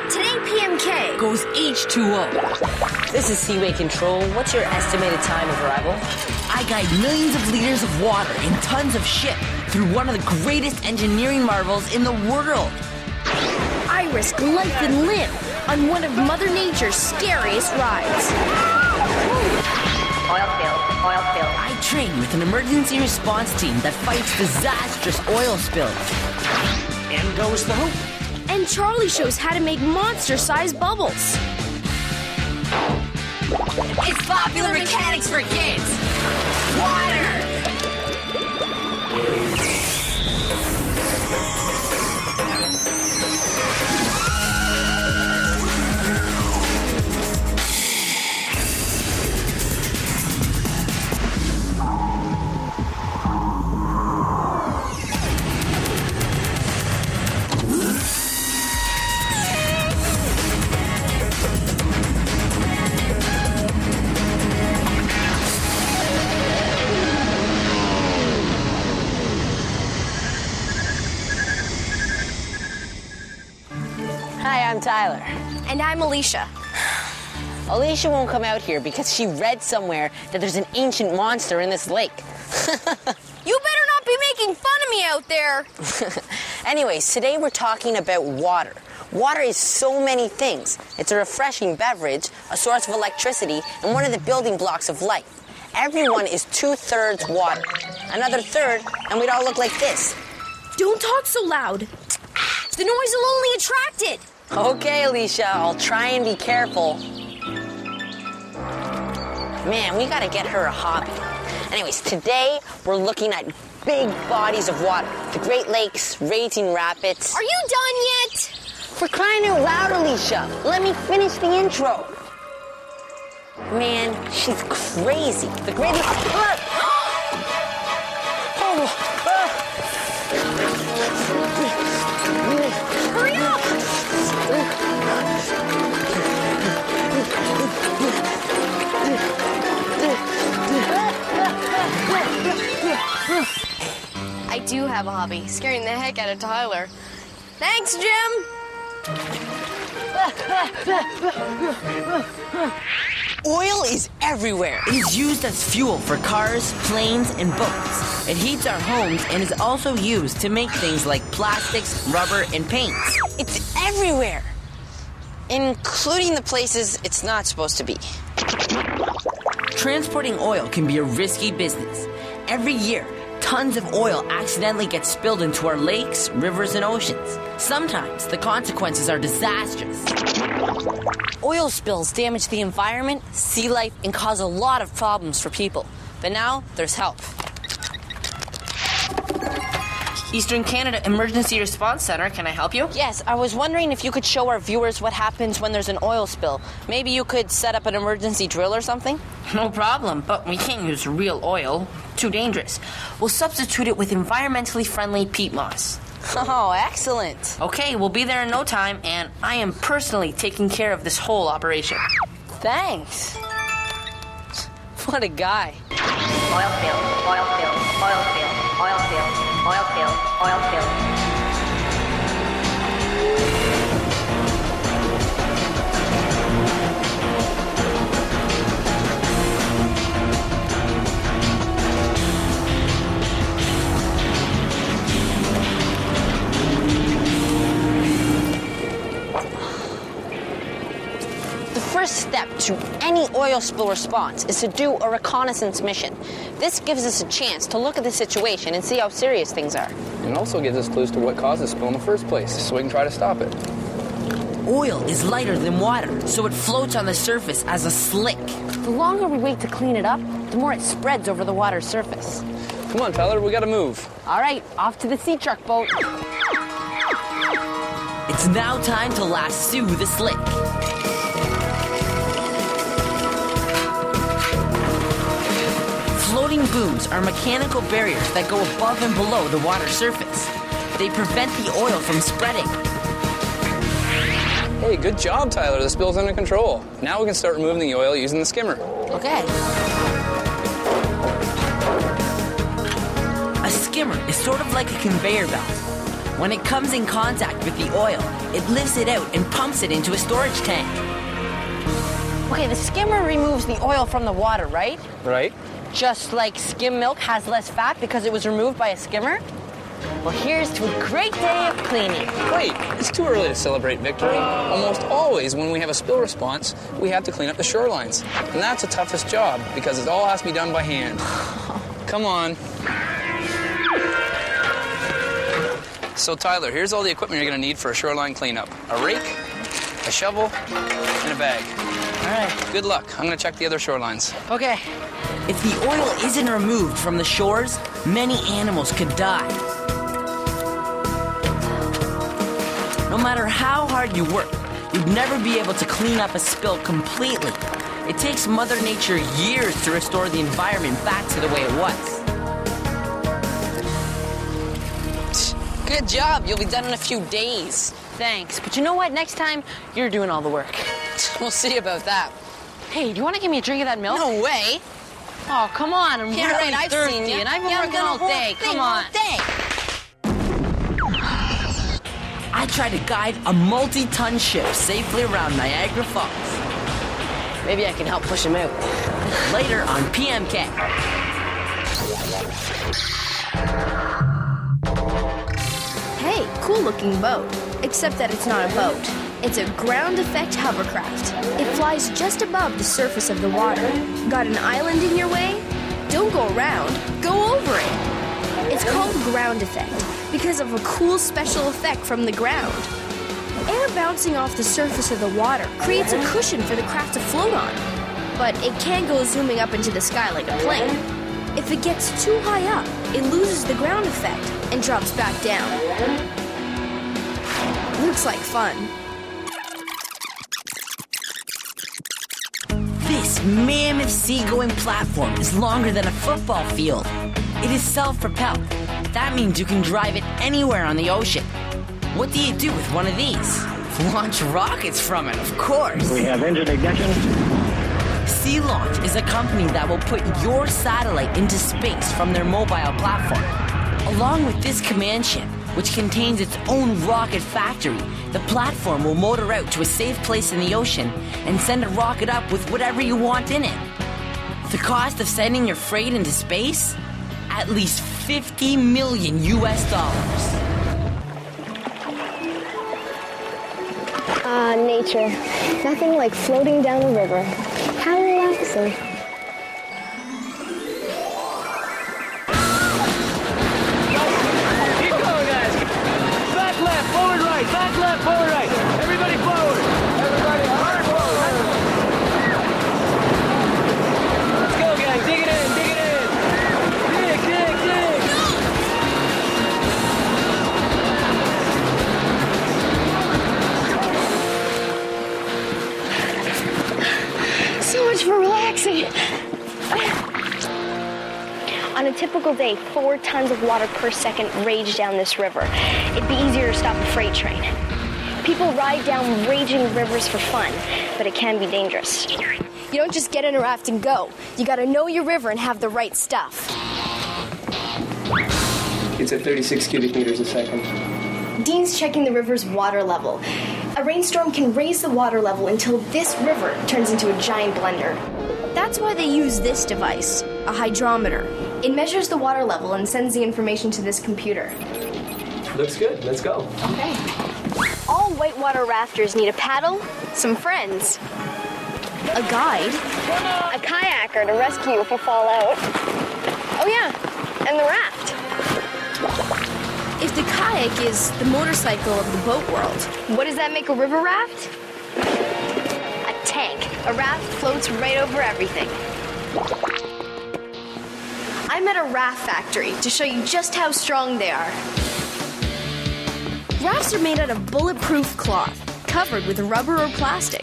Today PMK goes H2O. This is Seaway Control. What's your estimated time of arrival? I guide millions of liters of water in tons of ship through one of the greatest engineering marvels in the world. I risk life and limb on one of Mother Nature's scariest rides. Oil spill, oil spill. I train with an emergency response team that fights disastrous oil spills. In goes the hoop. And Charlie shows how to make monster-sized bubbles. It's popular mechanics for kids. Water! Hi, I'm Tyler. And I'm Alicia. Alicia won't come out here because she read somewhere that there's an ancient monster in this lake. You better not be making fun of me out there. Anyways, today we're talking about water. Water is so many things. It's a refreshing beverage, a source of electricity, and one of the building blocks of life. Everyone is 2/3 water. Another third, and we'd all look like this. Don't talk so loud. The noise will only attract it. Okay, Alicia, I'll try and be careful. Man, we gotta get her a hobby. Anyways, today we're looking at big bodies of water. The Great Lakes, raging rapids. Are you done yet? For crying out loud, Alicia, let me finish the intro. Man, she's crazy. The Great Lakes... Hurry up! I do have a hobby, scaring the heck out of Tyler. Thanks, Jim! Oil is everywhere. It is used as fuel for cars, planes, and boats. It heats our homes and is also used to make things like plastics, rubber, and paints. It's everywhere. Including the places it's not supposed to be. Transporting oil can be a risky business. Every year, tons of oil accidentally get spilled into our lakes, rivers, and oceans. Sometimes the consequences are disastrous. Oil spills damage the environment, sea life, and cause a lot of problems for people. But now, there's help. Eastern Canada Emergency Response Center, can I help you? Yes, I was wondering if you could show our viewers what happens when there's an oil spill. Maybe you could set up an emergency drill or something? No problem, but we can't use real oil. Too dangerous. We'll substitute it with environmentally friendly peat moss. Oh, excellent. Okay, we'll be there in no time, and I am personally taking care of this whole operation. Thanks. What a guy. Oil spill, oil spill, oil spill, oil spill, oil spill, oil spill. The first step to any oil spill response is to do a reconnaissance mission. This gives us a chance to look at the situation and see how serious things are. It also gives us clues to what caused the spill in the first place, so we can try to stop it. Oil is lighter than water, so it floats on the surface as a slick. The longer we wait to clean it up, the more it spreads over the water's surface. Come on, Tyler, we gotta move. All right, off to the sea truck boat. It's now time to lasso the slick. Floating booms are mechanical barriers that go above and below the water surface. They prevent the oil from spreading. Hey, good job, Tyler. The spill's under control. Now we can start removing the oil using the skimmer. Okay. A skimmer is sort of like a conveyor belt. When it comes in contact with the oil, it lifts it out and pumps it into a storage tank. Okay, the skimmer removes the oil from the water, right? Right? Just like skim milk has less fat because it was removed by a skimmer? Well, here's to a great day of cleaning. Wait, it's too early to celebrate victory. Almost always when we have a spill response, we have to clean up the shorelines. And that's the toughest job because it all has to be done by hand. Come on. So Tyler, here's all the equipment you're going to need for a shoreline cleanup. A rake, a shovel, and a bag. All right. Good luck. I'm going to check the other shorelines. Okay. If the oil isn't removed from the shores, many animals could die. No matter how hard you work, you'd never be able to clean up a spill completely. It takes Mother Nature years to restore the environment back to the way it was. Good job. You'll be done in a few days. Thanks. But you know what? Next time, you're doing all the work. We'll see about that. Hey, do you want to give me a drink of that milk? No way. Oh, come on. I'm Yeah, really right, I've thirsty, seen you. and I've been working all day. Come on. I try to guide a multi-ton ship safely around Niagara Falls. Maybe I can help push him out. Later on PMK. Hey, cool looking boat. Except that it's not a boat. It's a ground effect hovercraft. It flies just above the surface of the water. Got an island in your way? Don't go around, go over it. It's called ground effect because of a cool special effect from the ground. Air bouncing off the surface of the water creates a cushion for the craft to float on. But it can't go zooming up into the sky like a plane. If it gets too high up, it loses the ground effect and drops back down. Looks like fun. This mammoth seagoing platform is longer than a football field. It is self-propelled. That means you can drive it anywhere on the ocean. What do you do with one of these? Launch rockets from it, of course. We have engine ignition. Sea Launch is a company that will put your satellite into space from their mobile platform. Along with this command ship, which contains its own rocket factory, the platform will motor out to a safe place in the ocean and send a rocket up with whatever you want in it. The cost of sending your freight into space? At least $50 million US. Nature. Nothing like floating down a river. How relaxing. Keep going, guys. Back left, forward right. Back left, forward right. Everybody forward. Everybody hard forward. Let's go, guys. Dig it in. Dig it in. Dig, dig, dig. So much for relaxing. On a typical day, 4 tons of water per second rage down this river. It'd be easier to stop a freight train. People ride down raging rivers for fun, but it can be dangerous. You don't just get in a raft and go. You gotta know your river and have the right stuff. It's at 36 cubic meters a second. Dean's checking the river's water level. A rainstorm can raise the water level until this river turns into a giant blender. That's why they use this device, a hydrometer. It measures the water level and sends the information to this computer. Looks good. Let's go. Okay. All whitewater rafters need a paddle, some friends, a guide, A kayaker to rescue you if you fall out. Oh yeah, and the raft. if the kayak is the motorcycle of the boat world. What does that make a river raft? A tank. A raft floats right over everything. I'm at a raft factory to show you just how strong they are. Rafts are made out of bulletproof cloth, covered with rubber or plastic.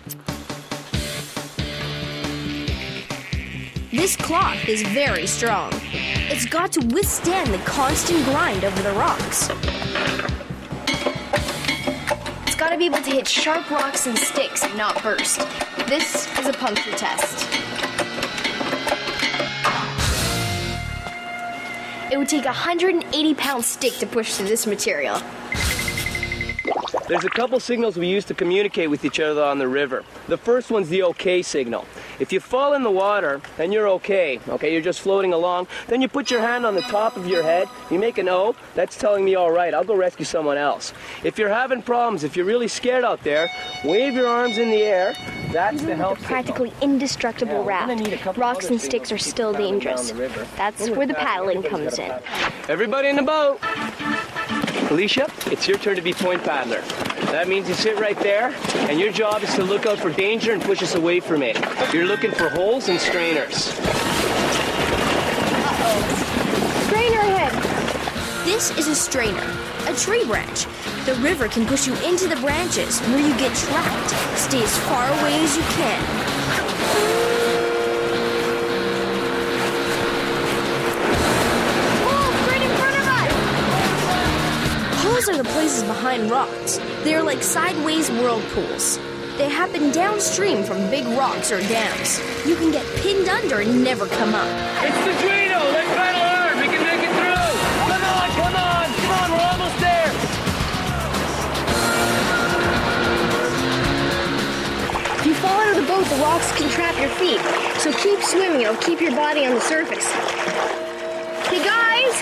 This cloth is very strong. It's got to withstand the constant grind over the rocks. It's got to be able to hit sharp rocks and sticks and not burst. This is a puncture test. It would take a 180-pound stick to push through this material. There's a couple signals we use to communicate with each other on the river. The first one's the OK signal. If you fall in the water and you're okay, you're just floating along, then you put your hand on the top of your head, you make an O, that's telling me all right, I'll go rescue someone else. If you're having problems, if you're really scared out there, wave your arms in the air, that's the help signal. Practically indestructible raft. Rocks and sticks are still dangerous. That's where the paddling comes in. Everybody in the boat! Alicia, it's your turn to be point paddler. That means you sit right there, and your job is to look out for danger and push us away from it. You're looking for holes and strainers. Uh-oh. Strainer ahead. This is a strainer, a tree branch. The river can push you into the branches where you get trapped. Stay as far away as you can. Holes are the places behind rocks. They are like sideways whirlpools. They happen downstream from big rocks or dams. You can get pinned under and never come up. It's the Drano! Let's paddle hard! We can make it through! Come on! We're almost there! If you fall out of the boat, the rocks can trap your feet. So keep swimming. It'll keep your body on the surface. Hey, guys!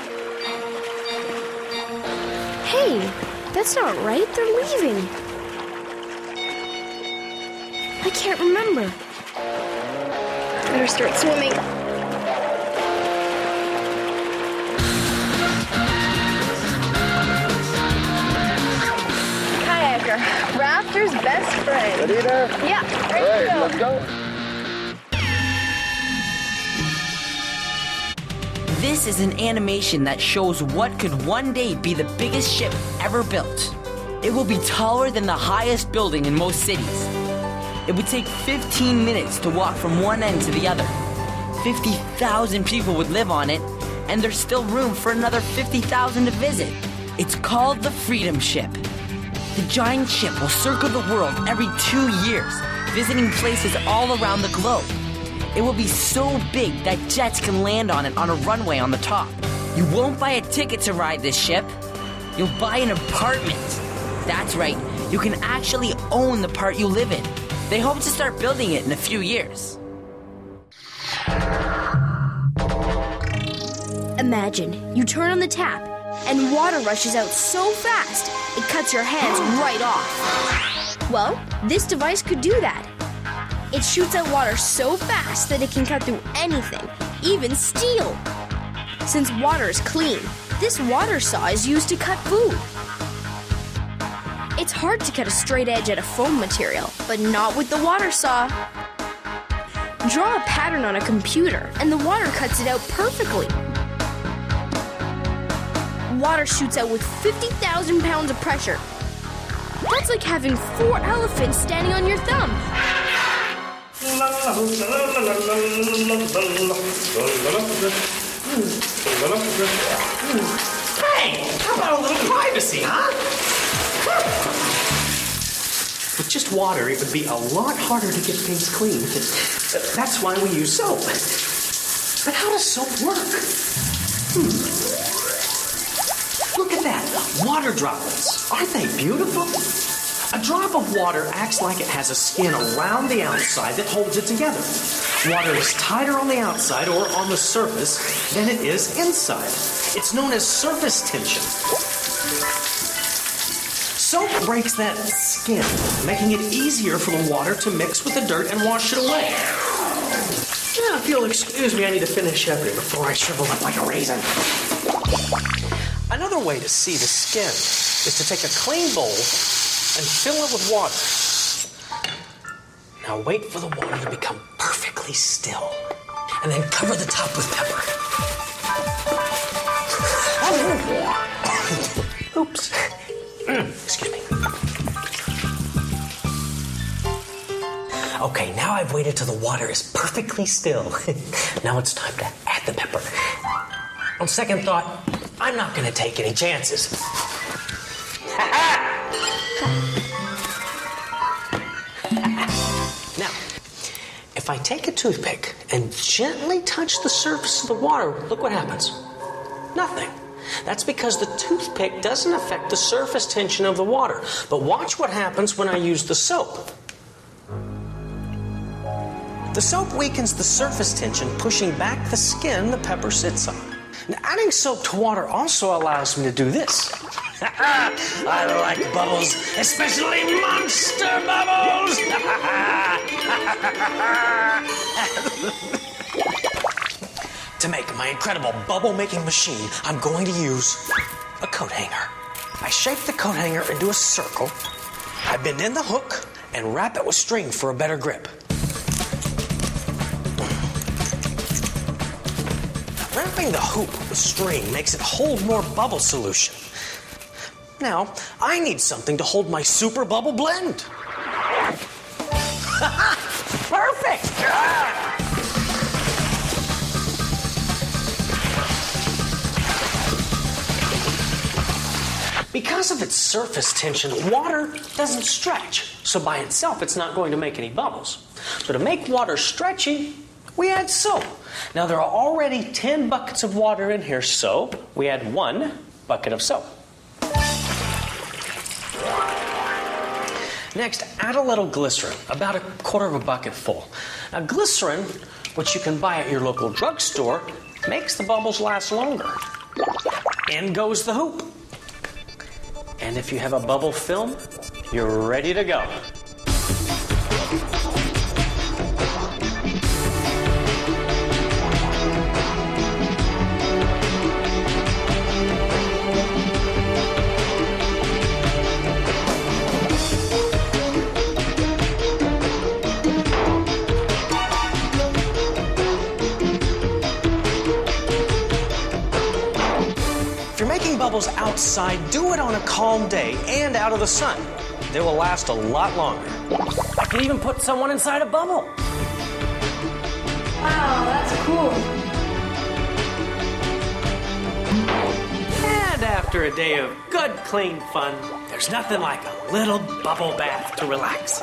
Hey, that's not right. They're leaving. I can't remember. Better start swimming. Kayaker, Raptor's best friend. Ready there? Yeah, ready to go. Let's go. This is an animation that shows what could one day be the biggest ship ever built. It will be taller than the highest building in most cities. It would take 15 minutes to walk from one end to the other. 50,000 people would live on it, and there's still room for another 50,000 to visit. It's called the Freedom Ship. The giant ship will circle the world every 2 years, visiting places all around the globe. It will be so big that jets can land on it on a runway on the top. You won't buy a ticket to ride this ship. You'll buy an apartment. That's right, you can actually own the part you live in. They hope to start building it in a few years. Imagine you turn on the tap and water rushes out so fast it cuts your hands right off. Well, this device could do that. It shoots out water so fast that it can cut through anything, even steel. Since water is clean, this water saw is used to cut food. It's hard to cut a straight edge out of foam material, but not with the water saw. Draw a pattern on a computer, and the water cuts it out perfectly. Water shoots out with 50,000 pounds of pressure. That's like having 4 elephants standing on your thumb. Hey, how about a little privacy, huh? With just water, it would be a lot harder to get things clean. That's why we use soap. But how does soap work? Look at that. Water droplets. Aren't they beautiful? A drop of water acts like it has a skin around the outside that holds it together. Water is tighter on the outside or on the surface than it is inside. It's known as surface tension. Soap breaks that skin, making it easier for the water to mix with the dirt and wash it away. Now, if you'll excuse me, I need to finish up here before I shrivel up like a raisin. Another way to see the skin is to take a clean bowl and fill it with water. Now wait for the water to become perfectly still, and then cover the top with pepper. Oops. Excuse me. Okay, now I've waited till the water is perfectly still. Now it's time to add the pepper. On second thought, I'm not going to take any chances. Now, if I take a toothpick and gently touch the surface of the water, look what happens. Nothing. That's because the toothpick doesn't affect the surface tension of the water. But watch what happens when I use the soap. The soap weakens the surface tension, pushing back the skin the pepper sits on. Now, adding soap to water also allows me to do this. I like bubbles, especially monster bubbles! To make my incredible bubble-making machine, I'm going to use a coat hanger. I shape the coat hanger into a circle. I bend in the hook and wrap it with string for a better grip. Wrapping the hoop with string makes it hold more bubble solution. Now, I need something to hold my super bubble blend. Perfect! Because of its surface tension, water doesn't stretch. So by itself, it's not going to make any bubbles. So to make water stretchy, we add soap. Now, there are already 10 buckets of water in here, so we add 1 bucket of soap. Next, add a little glycerin, about 1/4 bucket full. Now, glycerin, which you can buy at your local drugstore, makes the bubbles last longer. In goes the hoop. And if you have a bubble film, you're ready to go. Bubbles outside, do it on a calm day and out of the sun. They will last a lot longer. I can even put someone inside a bubble. Wow, that's cool. And after a day of good, clean fun, there's nothing like a little bubble bath to relax.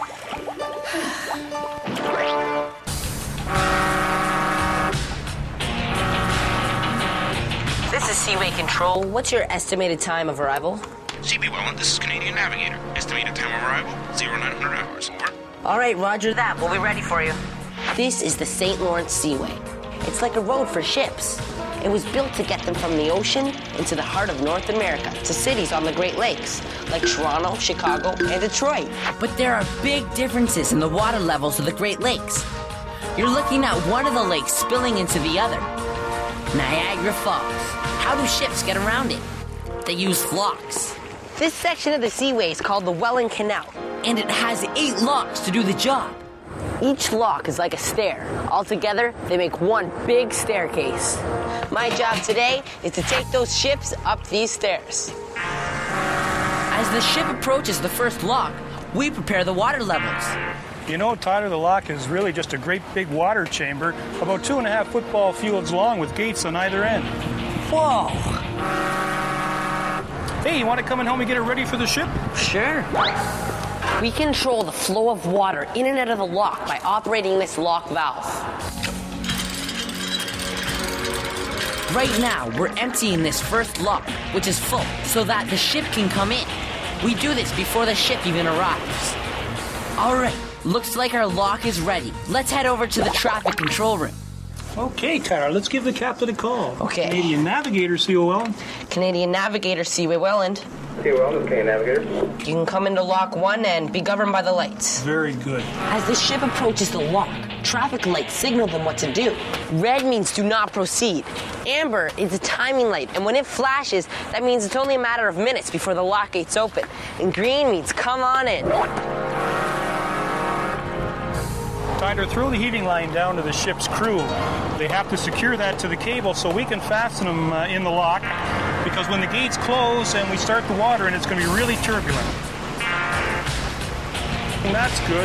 This is Seaway Control. What's your estimated time of arrival? CB Welland, this is Canadian Navigator. Estimated time of arrival, 0900 hours. Over. All right, roger that. We'll be ready for you. This is the St. Lawrence Seaway. It's like a road for ships. It was built to get them from the ocean into the heart of North America to cities on the Great Lakes, like Toronto, Chicago, and Detroit. But there are big differences in the water levels of the Great Lakes. You're looking at one of the lakes spilling into the other. Niagara Falls. How do ships get around it? They use locks. This section of the Seaway is called the Welland Canal. And it has 8 locks to do the job. Each lock is like a stair. Altogether, they make one big staircase. My job today is to take those ships up these stairs. As the ship approaches the first lock, we prepare the water levels. You know, Tyler, the lock is really just a great big water chamber, about 2.5 football fields long with gates on either end. Whoa! Hey, you want to come in home and get it ready for the ship? Sure. We control the flow of water in and out of the lock by operating this lock valve. Right now, we're emptying this first lock, which is full, so that the ship can come in. We do this before the ship even arrives. All right, looks like our lock is ready. Let's head over to the traffic control room. Okay, Tyler, let's give the captain a call. Okay. Canadian Navigator, Seaway Welland. Canadian Navigator, Seaway Welland. Seaway Welland, Canadian Navigator. You can come into Lock 1 and be governed by the lights. Very good. As the ship approaches the lock, traffic lights signal them what to do. Red means do not proceed. Amber is a timing light, and when it flashes, that means it's only a matter of minutes before the lock gates open. And green means come on in. Tyler, throw the heating line down to the ship's crew. They have to secure that to the cable so we can fasten them in the lock, because when the gates close and we start the water, and it's going to be really turbulent. And that's good.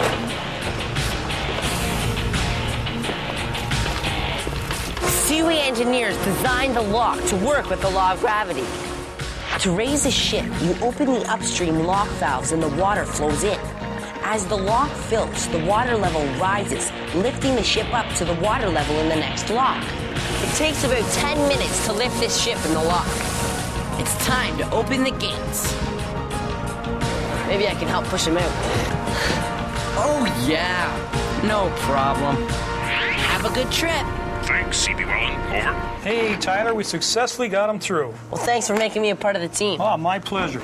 Seaway engineers designed the lock to work with the law of gravity. To raise a ship, you open the upstream lock valves and the water flows in. As the lock fills, the water level rises, lifting the ship up to the water level in the next lock. It takes about 10 minutes to lift this ship in the lock. It's time to open the gates. Maybe I can help push him out. Oh, yeah. No problem. Have a good trip. Thanks, CB Welland. Over. Hey, Tyler, we successfully got him through. Well, thanks for making me a part of the team. Oh, my pleasure.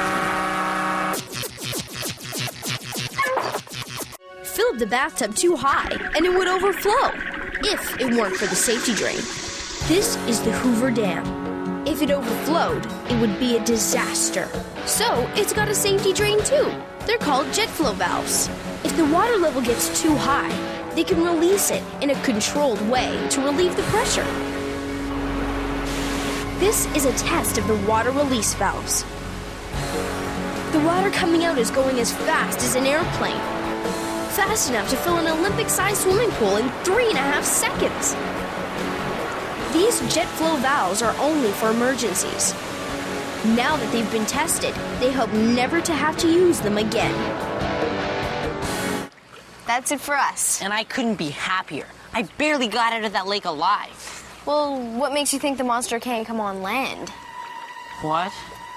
Filled the bathtub too high, and it would overflow if it weren't for the safety drain. This is the Hoover Dam. If it overflowed, it would be a disaster. So it's got a safety drain too. They're called jet flow valves. If the water level gets too high, they can release it in a controlled way to relieve the pressure. This is a test of the water release valves. The water coming out is going as fast as an airplane. Fast enough to fill an Olympic-sized swimming pool in 3.5 seconds. These jet flow valves are only for emergencies. Now that they've been tested, they hope never to have to use them again. That's it for us. And I couldn't be happier. I barely got out of that lake alive. Well, what makes you think the monster can't come on land? What?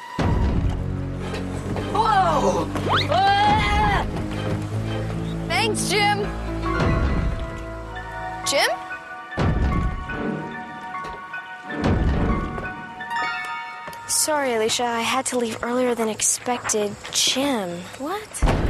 Whoa! Ah! Thanks, Jim. Jim? Sorry, Alicia. I had to leave earlier than expected. Jim. What?